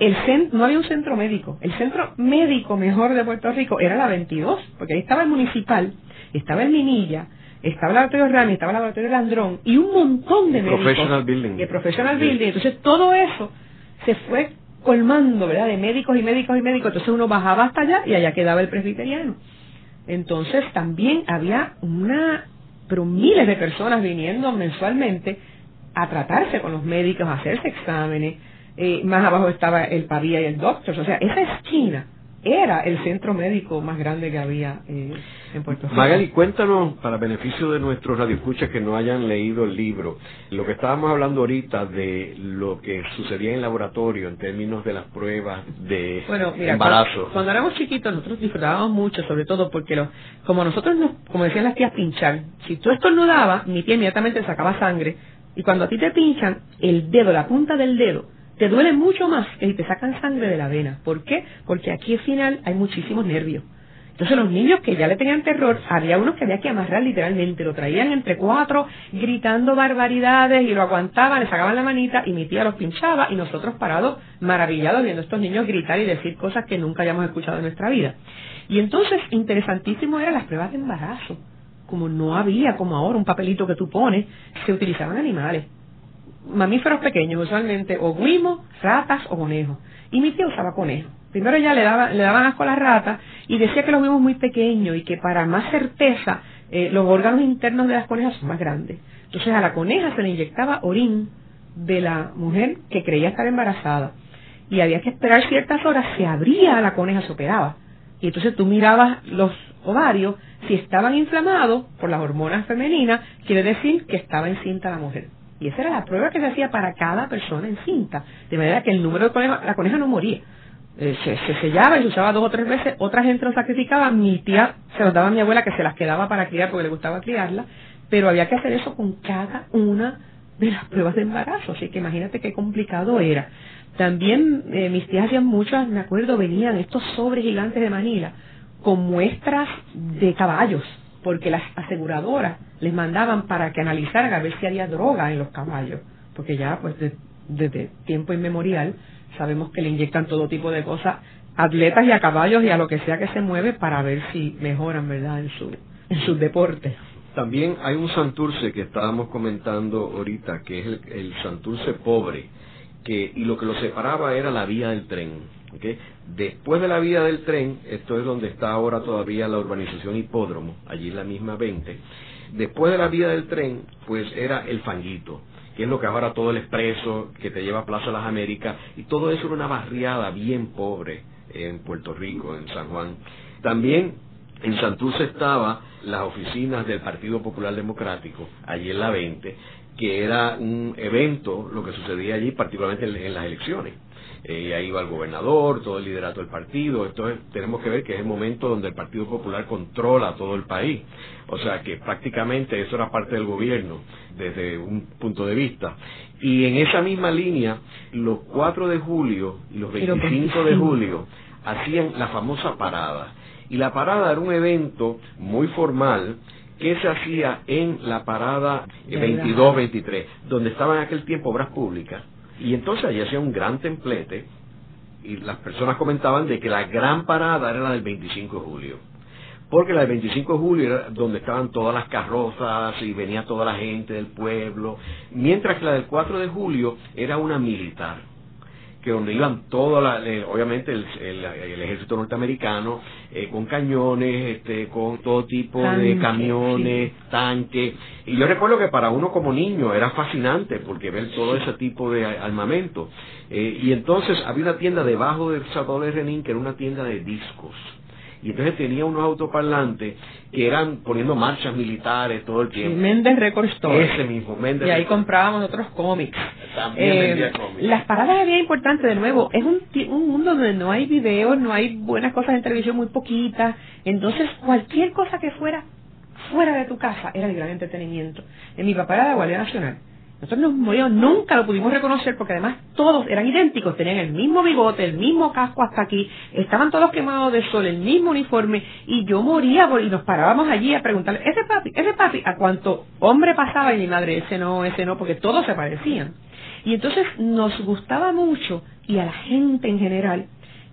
No había un centro médico. El centro médico mejor de Puerto Rico era la 22, porque ahí estaba el municipal, estaba el Minilla, estaba el laboratorio Rami, estaba el laboratorio Landrón, y un montón de médicos. Professional Building. De Professional Building. Entonces todo eso se fue colmando, ¿verdad?, de médicos y médicos y médicos. Entonces uno bajaba hasta allá y allá quedaba el presbiteriano. Entonces también había pero miles de personas viniendo mensualmente a tratarse con los médicos, a hacerse exámenes. Más abajo estaba el Pavía y el Doctors. O sea, esa esquina era el centro médico más grande que había en Puerto Rico. Magali, cuéntanos, para beneficio de nuestros radioescuchas que no hayan leído el libro, lo que estábamos hablando ahorita de lo que sucedía en el laboratorio en términos de las pruebas de embarazo. Cuando éramos chiquitos nosotros disfrutábamos mucho, sobre todo porque como nosotros, como decían las tías, pinchar. Si tú estornudabas, mi tía inmediatamente sacaba sangre, y cuando a ti te pinchan, el dedo, la punta del dedo, te duele mucho más que si te sacan sangre de la vena. ¿Por qué? Porque aquí al final hay muchísimos nervios. Entonces los niños que ya le tenían terror, había unos que había que amarrar literalmente, lo traían entre 4 gritando barbaridades y lo aguantaban, le sacaban la manita y mi tía los pinchaba, y nosotros parados maravillados viendo a estos niños gritar y decir cosas que nunca habíamos escuchado en nuestra vida. Y entonces interesantísimo eran las pruebas de embarazo. Como no había, como ahora, un papelito que tú pones, se utilizaban animales. Mamíferos pequeños, usualmente, o guimos, ratas o conejos. Y mi tía usaba conejos. Primero ella le daban asco a las ratas y decía que los guimos muy pequeños y que para más certeza los órganos internos de las conejas son más grandes. Entonces a la coneja se le inyectaba orín de la mujer que creía estar embarazada. Y había que esperar ciertas horas, se abría la coneja, se operaba. Y entonces tú mirabas los ovarios, si estaban inflamados por las hormonas femeninas, quiere decir que estaba encinta la mujer. Y esa era la prueba que se hacía para cada persona encinta, de manera que el número de conejos, la coneja no moría. Se sellaba y se usaba 2 o 3 veces, otra gente lo sacrificaba, mi tía se los daba a mi abuela, que se las quedaba para criar porque le gustaba criarla, pero había que hacer eso con cada una de las pruebas de embarazo, así que imagínate qué complicado era. También mis tías hacían muchas, me acuerdo, venían estos sobres gigantes de Manila con muestras de caballos, porque las aseguradoras les mandaban para que analizaran a ver si había droga en los caballos, porque ya pues desde tiempo inmemorial sabemos que le inyectan todo tipo de cosas a atletas y a caballos y a lo que sea que se mueve para ver si mejoran, ¿verdad?, en sus deportes. También hay un Santurce que estábamos comentando ahorita, que es el Santurce pobre, y lo que lo separaba era la vía del tren. ¿Okay? Después de la vía del tren, esto es donde está ahora todavía la urbanización Hipódromo, allí en la misma 20, después de la vía del tren, pues era el Fanguito, que es lo que ahora todo el expreso que te lleva a Plaza Las Américas, y todo eso era una barriada bien pobre en Puerto Rico, en San Juan. También en Santurce estaba las oficinas del Partido Popular Democrático, allí en la 20, que era un evento, lo que sucedía allí, particularmente en las elecciones. Y ahí iba el gobernador, todo el liderato del partido. Entonces tenemos que ver que es el momento donde el Partido Popular controla todo el país. O sea que prácticamente eso era parte del gobierno desde un punto de vista. Y en esa misma línea, los 4 de julio y los 25 de julio hacían la famosa parada. Y la parada era un evento muy formal que se hacía en la parada 22-23, donde estaban en aquel tiempo obras públicas. Y entonces allí hacía un gran templete y las personas comentaban de que la gran parada era la del 25 de julio. Porque la del 25 de julio era donde estaban todas las carrozas y venía toda la gente del pueblo. Mientras que la del 4 de julio era una militar, que donde iban obviamente el ejército norteamericano, con cañones, con todo tipo de camiones, tanques. Y yo recuerdo que para uno como niño era fascinante porque ver todo ese tipo de armamento. Y entonces había una tienda debajo del Salvador Renín que era una tienda de discos. Y entonces tenía unos autoparlantes que eran poniendo marchas militares todo el tiempo. Méndez Record Store. Ese mismo, Méndez. Y ahí comprábamos otros cómics. También vendía cómics. Las paradas es bien importante, de nuevo, es un mundo donde no hay videos, no hay buenas cosas en televisión, muy poquitas. Entonces, cualquier cosa que fuera fuera de tu casa era de gran entretenimiento. Mi papá era de la Guardia Nacional. Nosotros nos moríamos, nunca lo pudimos reconocer porque además todos eran idénticos, tenían el mismo bigote, el mismo casco hasta aquí, estaban todos quemados de sol, el mismo uniforme, y yo moría y nos parábamos allí a preguntarle, ese papi, a cuánto hombre pasaba, y mi madre, ese no, porque todos se parecían. Y entonces nos gustaba mucho, y a la gente en general,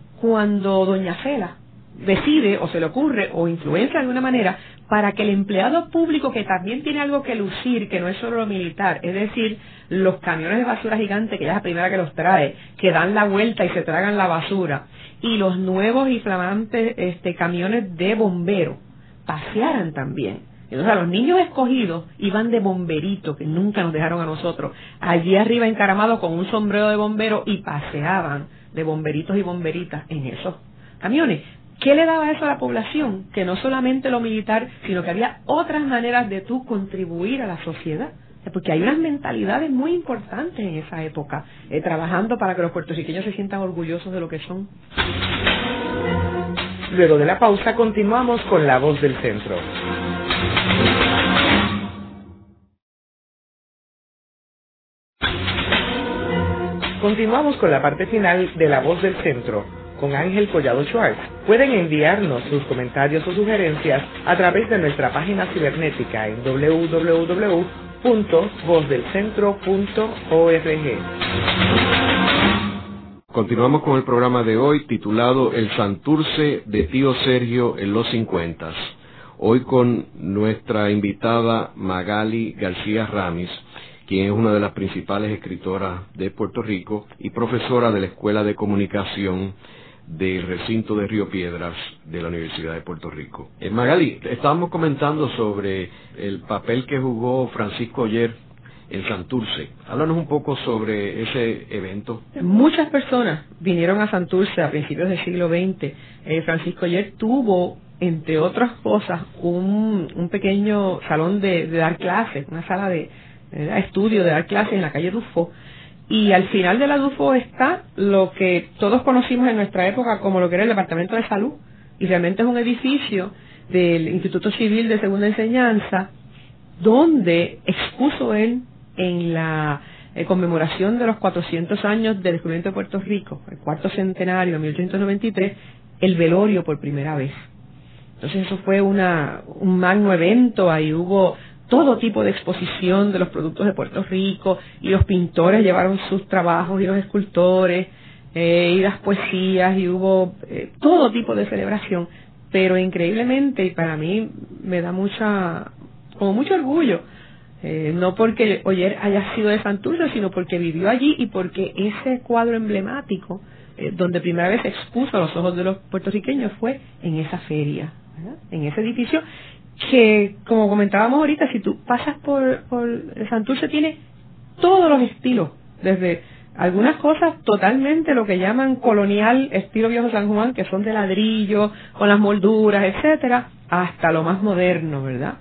cuando doña Fela decide o se le ocurre o influencia de alguna manera para que el empleado público, que también tiene algo que lucir, que no es solo lo militar, es decir, los camiones de basura gigantes, que ella es la primera que los trae, que dan la vuelta y se tragan la basura, y los nuevos y flamantes camiones de bomberos pasearan también. Entonces a los niños escogidos iban de bomberito, que nunca nos dejaron a nosotros, allí arriba encaramados con un sombrero de bombero, y paseaban de bomberitos y bomberitas en esos camiones. ¿Qué le daba eso a la población? Que no solamente lo militar, sino que había otras maneras de tú contribuir a la sociedad. Porque hay unas mentalidades muy importantes en esa época, trabajando para que los puertorriqueños se sientan orgullosos de lo que son. Luego de la pausa continuamos con La Voz del Centro. Continuamos con la parte final de La Voz del Centro con Ángel Collado Schwartz. Pueden enviarnos sus comentarios o sugerencias a través de nuestra página cibernética en www.vozdelcentro.org. Continuamos con el programa de hoy titulado El Santurce de Tío Sergio en los 50. Hoy con nuestra invitada Magali García Ramis, quien es una de las principales escritoras de Puerto Rico y profesora de la Escuela de Comunicación del recinto de Río Piedras de la Universidad de Puerto Rico. Magali, estábamos comentando sobre el papel que jugó Francisco Oller en Santurce. Háblanos un poco sobre ese evento. Muchas personas vinieron a Santurce a principios del siglo XX. Francisco Oller tuvo, entre otras cosas, un pequeño salón de dar clases, una sala de estudio de dar clases en la calle Dufo. Y al final de la Dufo está lo que todos conocimos en nuestra época como lo que era el Departamento de Salud. Y realmente es un edificio del Instituto Civil de Segunda Enseñanza, donde expuso él en la conmemoración de los 400 años del descubrimiento de Puerto Rico, el cuarto centenario de 1893, el velorio por primera vez. Entonces eso fue un magno evento, ahí hubo todo tipo de exposición de los productos de Puerto Rico, y los pintores llevaron sus trabajos, y los escultores, y las poesías, y hubo todo tipo de celebración, pero increíblemente, y para mí me da mucho orgullo, No porque Oller haya sido de Santurce, sino porque vivió allí y porque ese cuadro emblemático, donde primera vez se expuso a los ojos de los puertorriqueños, fue en esa feria, ¿verdad? En ese edificio que, como comentábamos ahorita, si tú pasas por Santurce, tiene todos los estilos, desde algunas cosas totalmente lo que llaman colonial, estilo viejo San Juan, que son de ladrillo, con las molduras, etcétera, hasta lo más moderno, ¿verdad?,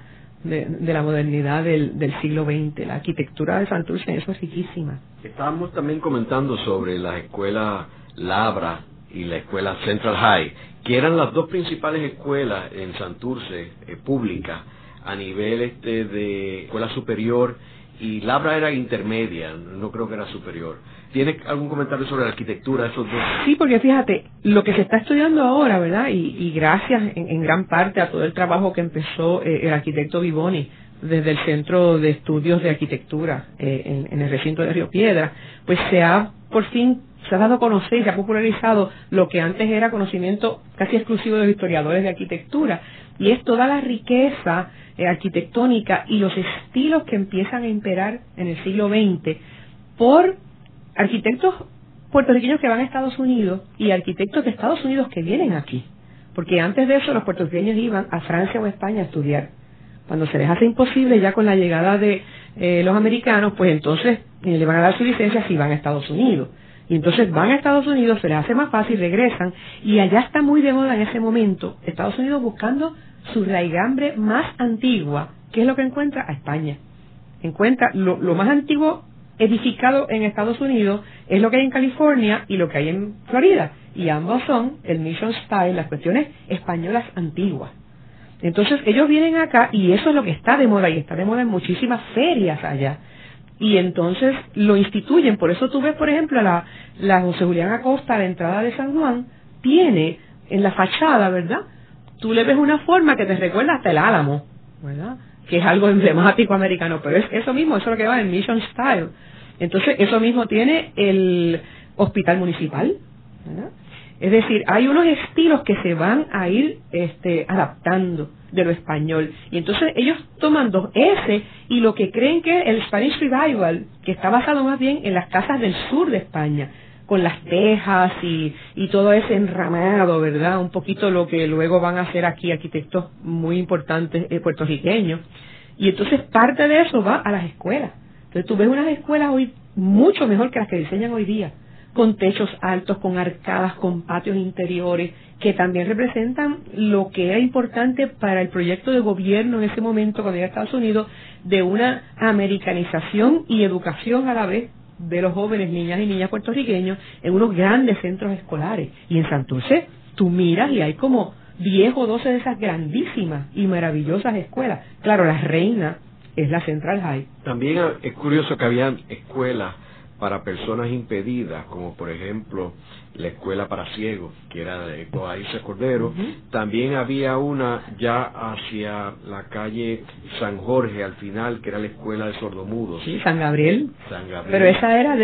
de la modernidad del siglo XX. La arquitectura de Santurce, eso es riquísima. Estábamos también comentando sobre la escuela Labra y la escuela Central High, que eran las dos principales escuelas en Santurce, públicas, a nivel de escuela superior, y Labra era intermedia, no creo que era superior. ¿Tiene algún comentario sobre la arquitectura de esos dos? Sí, porque fíjate, lo que se está estudiando ahora, ¿verdad? Y gracias en gran parte a todo el trabajo que empezó el arquitecto Vivoni desde el Centro de Estudios de Arquitectura en el recinto de Río Piedra, pues por fin se ha dado a conocer y se ha popularizado lo que antes era conocimiento casi exclusivo de los historiadores de arquitectura, y es toda la riqueza arquitectónica y los estilos que empiezan a imperar en el siglo XX por arquitectos puertorriqueños que van a Estados Unidos y arquitectos de Estados Unidos que vienen aquí, porque antes de eso los puertorriqueños iban a Francia o a España a estudiar. Cuando se les hace imposible ya con la llegada de los americanos, pues entonces le van a dar su licencia si van a Estados Unidos. Y entonces van a Estados Unidos, se les hace más fácil, regresan, y allá está muy de moda en ese momento Estados Unidos buscando su raigambre más antigua. ¿Qué es lo que encuentra? A España. Encuentra lo más antiguo edificado en Estados Unidos, es lo que hay en California y lo que hay en Florida, y ambos son el Mission Style, las cuestiones españolas antiguas. Entonces ellos vienen acá y eso es lo que está de moda, y está de moda en muchísimas ferias allá, y entonces lo instituyen. Por eso tú ves, por ejemplo, la José Julián Acosta, a la entrada de San Juan, tiene en la fachada, ¿verdad?, tú le ves una forma que te recuerda hasta el Álamo, ¿verdad?, que es algo emblemático americano, pero es eso mismo, eso es lo que va en Mission Style. Entonces eso mismo tiene el Hospital Municipal, ¿verdad? Es decir, hay unos estilos que se van a ir adaptando de lo español, y entonces ellos toman dos S y lo que creen que el Spanish Revival, que está basado más bien en las casas del sur de España, con las tejas y todo ese enramado, ¿verdad? Un poquito lo que luego van a hacer aquí arquitectos muy importantes puertorriqueños. Y entonces parte de eso va a las escuelas. Entonces tú ves unas escuelas hoy mucho mejor que las que diseñan hoy día, con techos altos, con arcadas, con patios interiores, que también representan lo que era importante para el proyecto de gobierno en ese momento, cuando llega a Estados Unidos, de una americanización y educación a la vez de los jóvenes, niñas y niñas puertorriqueños, en unos grandes centros escolares. Y en Santurce tú miras y hay como 10 o 12 de esas grandísimas y maravillosas escuelas. Claro, la reina es la Central High. También es curioso que habían escuelas para personas impedidas, como por ejemplo la escuela para ciegos, que era de Coaiza Cordero. También había una ya hacia la calle San Jorge, al final, que era la escuela de sordomudos. Sí, San Gabriel. Pero esa era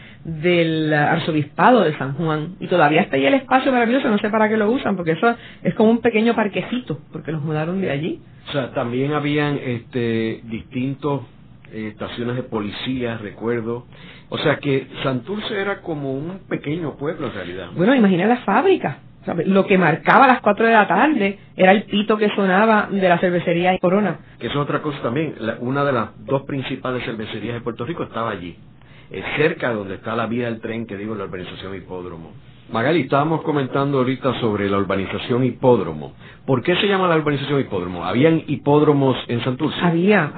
del arzobispado de San Juan, y todavía está ahí el espacio maravilloso, no sé para qué lo usan, porque eso es como un pequeño parquecito, porque los mudaron de allí. O sea, también habían distintos estaciones de policía, recuerdo. O sea que Santurce era como un pequeño pueblo en realidad. Bueno, imagina la fábrica. Lo que marcaba a las 4 de la tarde era el pito que sonaba de la cervecería Corona. Que es otra cosa también. Una de las dos principales cervecerías de Puerto Rico estaba allí, cerca de donde está la vía del tren, que digo, la urbanización Hipódromo. Magali, estábamos comentando ahorita sobre la urbanización Hipódromo. ¿Por qué se llama la urbanización Hipódromo? ¿Habían hipódromos en Santurce? Había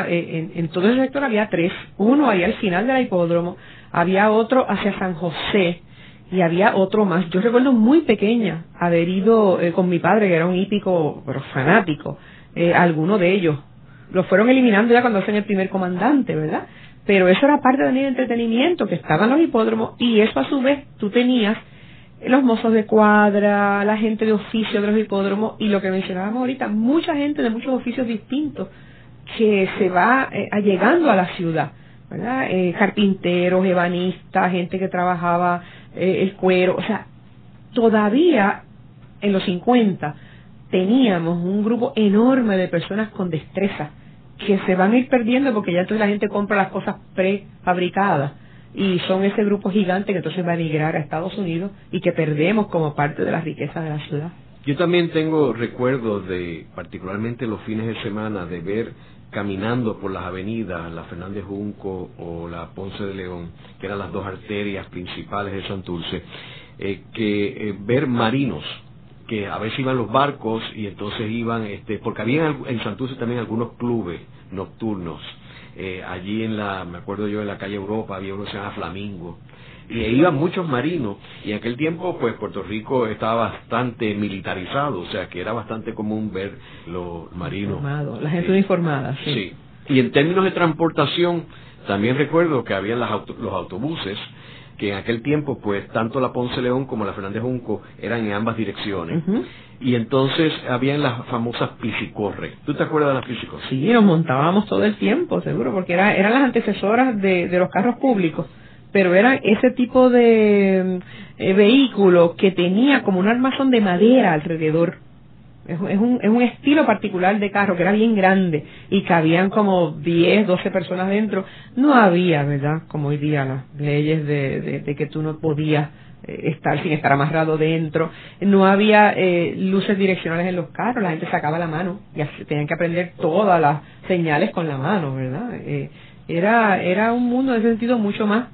en todo el sector había 3. Uno ahí al final de la Hipódromo, había otro hacia San José, y había otro más. Yo recuerdo muy pequeña haber ido con mi padre, que era un hípico, pero fanático, alguno de ellos. Los fueron eliminando ya cuando hacen el primer comandante, ¿verdad? Pero eso era parte del entretenimiento, que estaban los hipódromos, y eso a su vez tú tenías los mozos de cuadra, la gente de oficio de los hipódromos, y lo que mencionábamos ahorita, mucha gente de muchos oficios distintos que se va allegando a la ciudad, ¿verdad? Carpinteros, ebanistas, gente que trabajaba el cuero. O sea, todavía en los 50 teníamos un grupo enorme de personas con destreza que se van a ir perdiendo porque ya entonces la gente compra las cosas prefabricadas y son ese grupo gigante que entonces va a migrar a Estados Unidos y que perdemos como parte de la riqueza de la ciudad. Yo también tengo recuerdos de, particularmente los fines de semana, de ver caminando por las avenidas, la Fernández Junco o la Ponce de León, que eran las dos arterias principales de Santurce, ver marinos, que a veces iban los barcos y entonces iban, porque había en Santurce también algunos clubes nocturnos. Allí me acuerdo yo, en la calle Europa había uno que se llama Flamingo, y iban muchos marinos, y en aquel tiempo pues Puerto Rico estaba bastante militarizado, o sea que era bastante común ver los marinos. La gente uniformada, sí. Sí. Y en términos de transportación, también recuerdo que habían los autobuses, que en aquel tiempo pues tanto la Ponce León como la Fernández Junco eran en ambas direcciones. Uh-huh. Y entonces habían las famosas piscicorre. ¿Tú te acuerdas de las piscicorre? Sí, nos montábamos todo el tiempo, seguro, porque eran las antecesoras de los carros públicos, pero era ese tipo de vehículo que tenía como un armazón de madera alrededor. Es un estilo particular de carro que era bien grande y cabían como 10, 12 personas dentro. No había, ¿verdad?, como hoy día las leyes de que tú no podías estar sin estar amarrado dentro. No había luces direccionales en los carros, la gente sacaba la mano y así, tenían que aprender todas las señales con la mano, ¿verdad? Era un mundo en ese sentido mucho más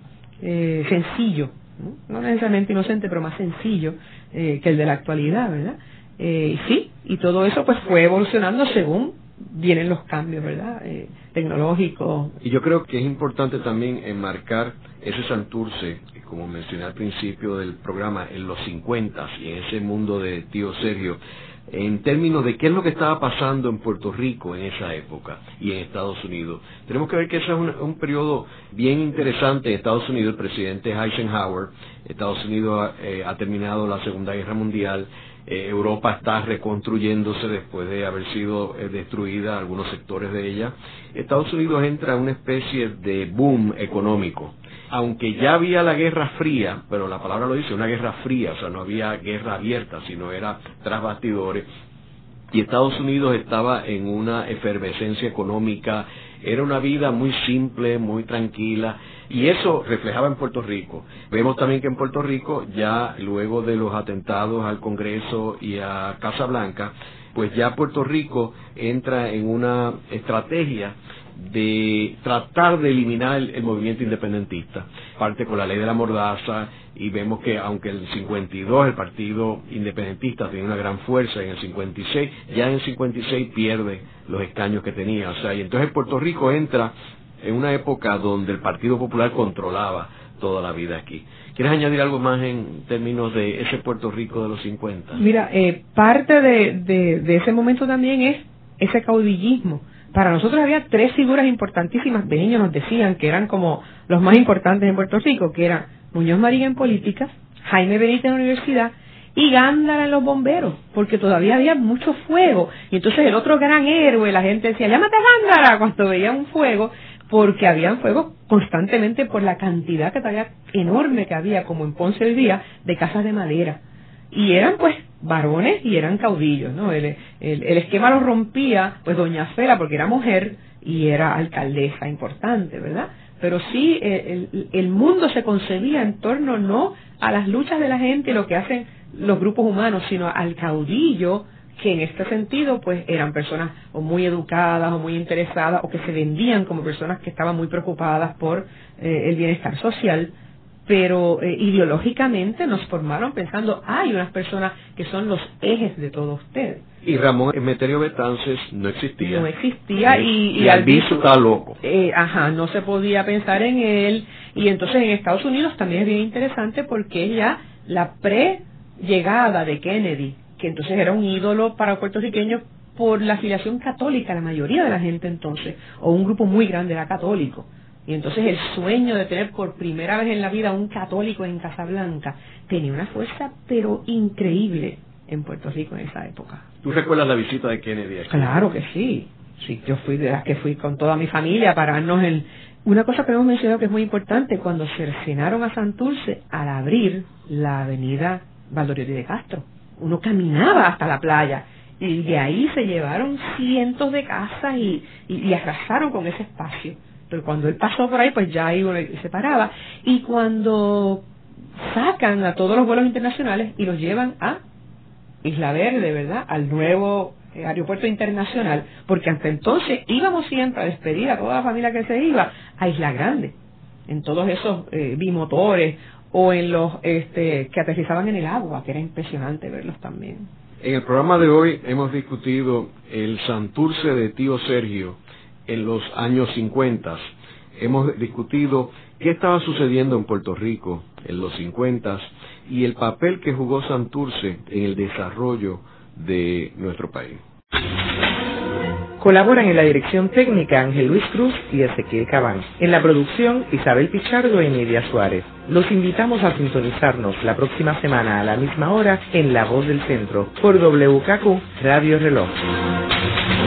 sencillo, no necesariamente inocente, pero más sencillo que el de la actualidad, ¿verdad? Sí, y todo eso pues fue evolucionando según vienen los cambios, ¿verdad? Tecnológicos. Y yo creo que es importante también enmarcar ese Santurce, como mencioné al principio del programa, en los 50 y en ese mundo de tío Sergio, en términos de qué es lo que estaba pasando en Puerto Rico en esa época y en Estados Unidos. Tenemos que ver que ese es un periodo bien interesante en Estados Unidos. El presidente Eisenhower, Estados Unidos ha terminado la Segunda Guerra Mundial, Europa está reconstruyéndose después de haber sido destruida algunos sectores de ella. Estados Unidos entra en una especie de boom económico. Aunque ya había la Guerra Fría, pero la palabra lo dice, una guerra fría, o sea, no había guerra abierta, sino era tras bastidores, y Estados Unidos estaba en una efervescencia económica, era una vida muy simple, muy tranquila, y eso reflejaba en Puerto Rico. Vemos también que en Puerto Rico, ya luego de los atentados al Congreso y a Casa Blanca, pues ya Puerto Rico entra en una estrategia de tratar de eliminar el movimiento independentista, parte con la ley de la mordaza, y vemos que aunque en el 52 el partido independentista tenía una gran fuerza, en el 56, ya en el 56 pierde los escaños que tenía, o sea, y entonces Puerto Rico entra en una época donde el Partido Popular controlaba toda la vida aquí. ¿Quieres añadir algo más en términos de ese Puerto Rico de los 50? Mira, parte de ese momento también es ese caudillismo. Para nosotros había 3 figuras importantísimas, de niños nos decían que eran como los más importantes en Puerto Rico, que eran Muñoz Marín en política, Jaime Benítez en la universidad y Gándara en los bomberos, porque todavía había mucho fuego. Y entonces el otro gran héroe, la gente decía, llámate a Gándara cuando veía un fuego, porque habían fuegos constantemente por la cantidad enorme que había, como en Ponce hoy día, de casas de madera. Y eran pues varones y eran caudillos, ¿no? El esquema lo rompía pues doña Fela, porque era mujer y era alcaldesa importante, ¿verdad? Pero sí, el mundo se concebía en torno no a las luchas de la gente y lo que hacen los grupos humanos, sino al caudillo, que en este sentido pues eran personas o muy educadas o muy interesadas o que se vendían como personas que estaban muy preocupadas por el bienestar social, pero ideológicamente nos formaron pensando, hay unas personas que son los ejes de todos ustedes. Y Ramón Emeterio Betances no existía. No existía y Albizu estaba loco. No se podía pensar en él. Y entonces en Estados Unidos también es bien interesante porque es ya la pre-llegada de Kennedy, que entonces era un ídolo para puertorriqueños por la afiliación católica, la mayoría de la gente entonces, o un grupo muy grande era católico. Y entonces el sueño de tener por primera vez en la vida un católico en Casablanca tenía una fuerza pero increíble en Puerto Rico en esa época. ¿Tú recuerdas la visita de Kennedy aquí? Claro que sí. Sí, yo fui de las que fui con toda mi familia a pararnos en... Una cosa que hemos mencionado que es muy importante, cuando cercenaron a Santurce al abrir la avenida Valdoriotti de Castro. Uno caminaba hasta la playa Y de ahí se llevaron cientos de casas y arrasaron con ese espacio. Pero cuando él pasó por ahí, pues ya ahí se paraba. Y cuando sacan a todos los vuelos internacionales y los llevan a Isla Verde, ¿verdad?, al nuevo aeropuerto internacional, porque hasta entonces íbamos siempre a despedir a toda la familia que se iba a Isla Grande, en todos esos bimotores, o en los que aterrizaban en el agua, que era impresionante verlos también. En el programa de hoy hemos discutido el Santurce de Tío Sergio en los años 50. Hemos discutido qué estaba sucediendo en Puerto Rico en los 50 y el papel que jugó Santurce en el desarrollo de nuestro país. Colaboran en la dirección técnica Ángel Luis Cruz y Ezequiel Cabán. En la producción Isabel Pichardo y Nidia Suárez. Los invitamos a sintonizarnos la próxima semana a la misma hora en La Voz del Centro por WKQ Radio Reloj.